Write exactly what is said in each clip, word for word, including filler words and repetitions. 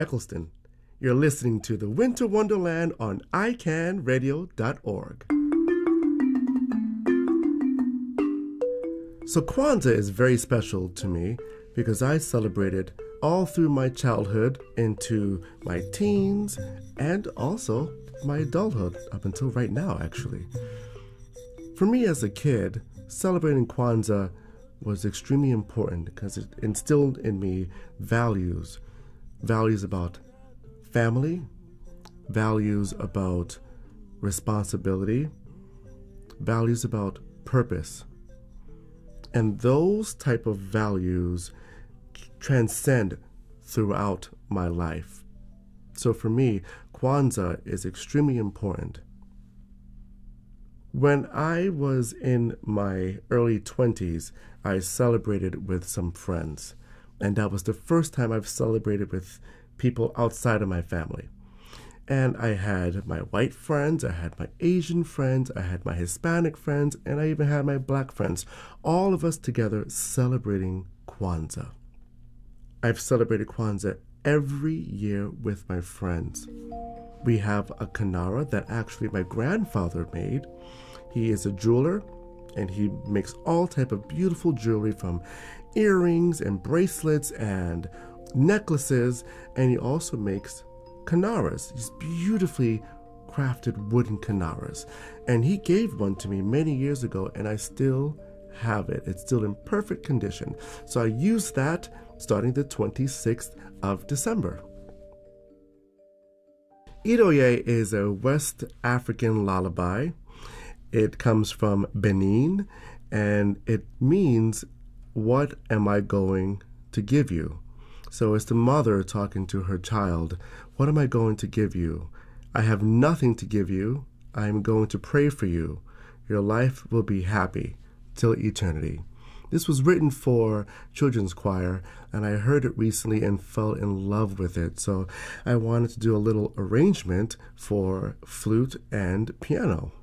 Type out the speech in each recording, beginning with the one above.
Eccleston. You're listening to the Winter Wonderland on i can radio dot org. So Kwanzaa is very special to me because I celebrated all through my childhood into my teens and also my adulthood up until right now, actually. For me as a kid, celebrating Kwanzaa was extremely important because it instilled in me values, values about family, values about responsibility, values about purpose. And those type of values transcend throughout my life. So for me, Kwanzaa is extremely important. When I was in my early twenties, I celebrated with some friends. And that was the first time I've celebrated with people outside of my family. And I had my white friends, I had my Asian friends, I had my Hispanic friends, and I even had my black friends. All of us together celebrating Kwanzaa. I've celebrated Kwanzaa every year with my friends. We have a kinara that actually my grandfather made. He is a jeweler, and he makes all type of beautiful jewelry from earrings and bracelets and necklaces, and he also makes kinaras, these beautifully crafted wooden kinaras. And he gave one to me many years ago, and I still have it. It's still in perfect condition. So I use that starting the twenty-sixth of December. Idoye is a West African lullaby. It comes from Benin, and it means, "What am I going to give you?" So it's the mother talking to her child. What am I going to give you? I have nothing to give you. I am going to pray for you. Your life will be happy till eternity. This was written for children's choir, and I heard it recently and fell in love with it. So I wanted to do a little arrangement for flute and piano.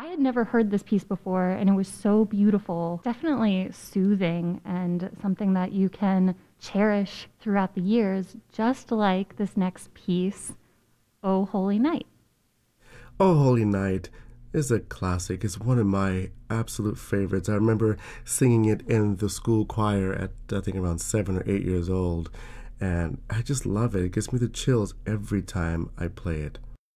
I had never heard this piece before, and it was so beautiful, definitely soothing, and something that you can cherish throughout the years, just like this next piece, "O Holy Night." Oh Holy Night is a classic. It's one of my absolute favorites. I remember singing it in the school choir at, I think, around seven or eight years old, and I just love it. It gives me the chills every time I play it.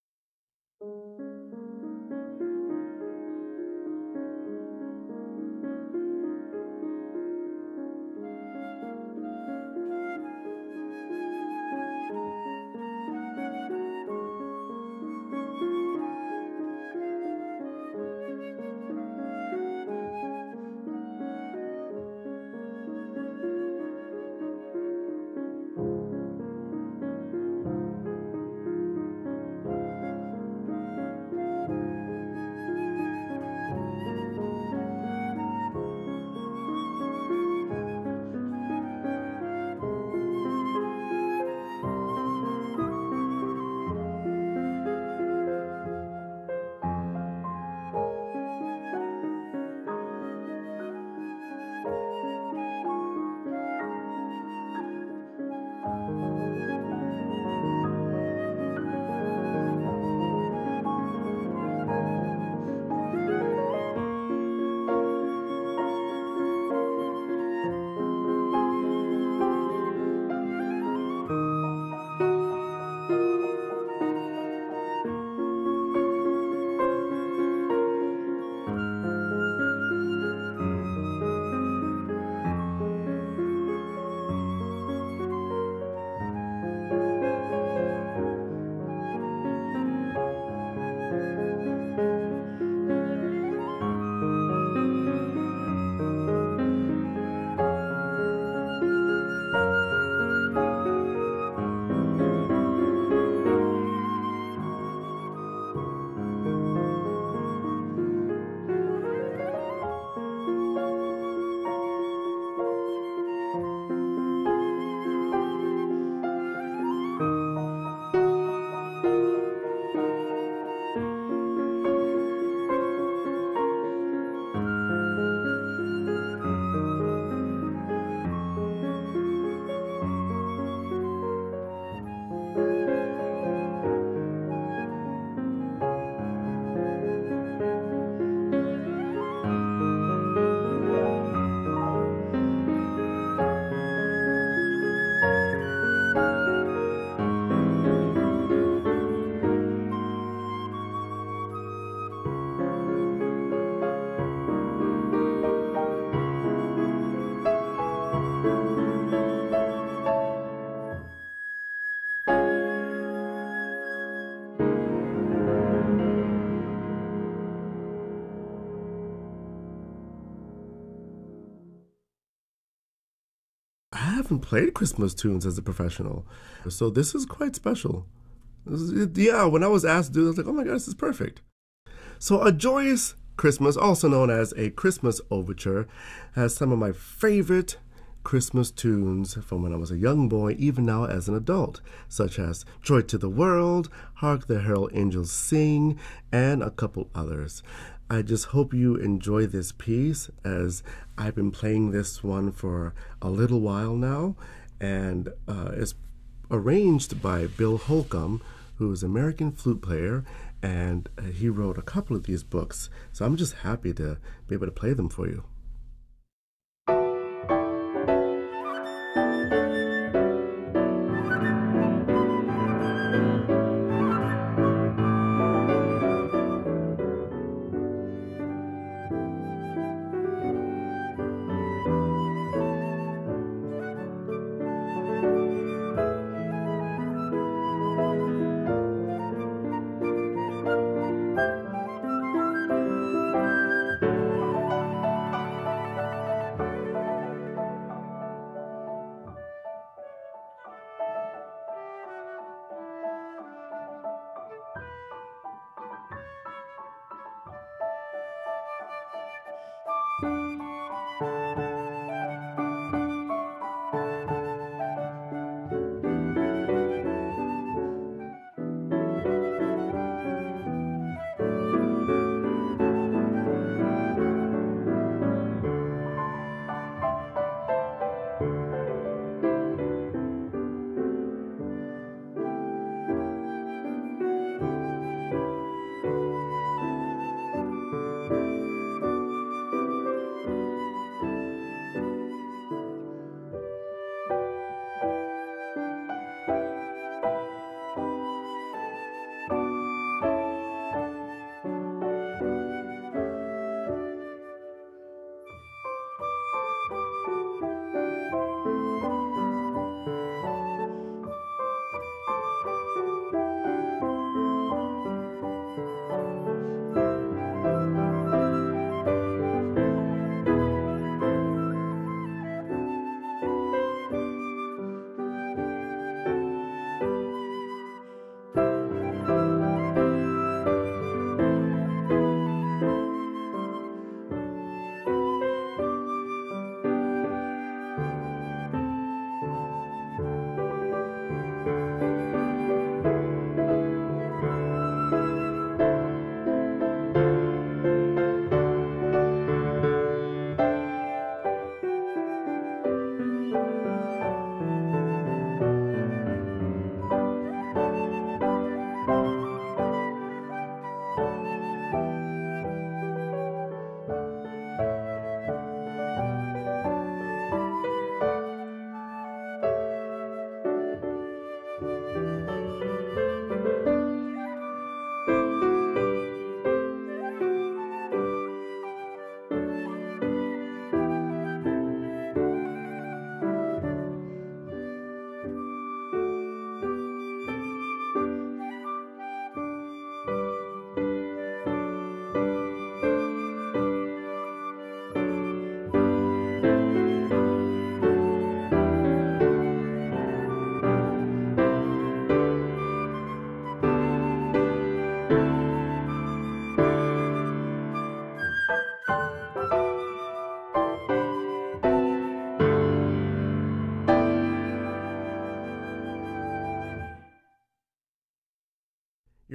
I haven't played Christmas tunes as a professional, so this is quite special. This is- yeah, when I was asked to do this, I was like, oh my God, this is perfect. So, A Joyous Christmas, also known as a Christmas overture, has some of my favorite Christmas tunes from when I was a young boy, even now as an adult, such as Joy to the World, Hark the Herald Angels Sing, and a couple others. I just hope you enjoy this piece, as I've been playing this one for a little while now, and uh, it's arranged by Bill Holcomb, who is an American flute player, and uh, he wrote a couple of these books. So I'm just happy to be able to play them for you.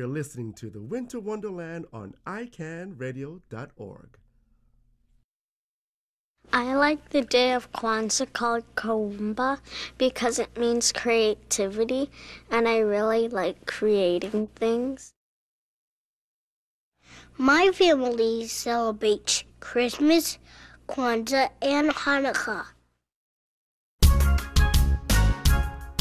You're listening to the Winter Wonderland on i can radio dot org. I like the day of Kwanzaa called Kuumba because it means creativity, and I really like creating things. My family celebrates Christmas, Kwanzaa, and Hanukkah.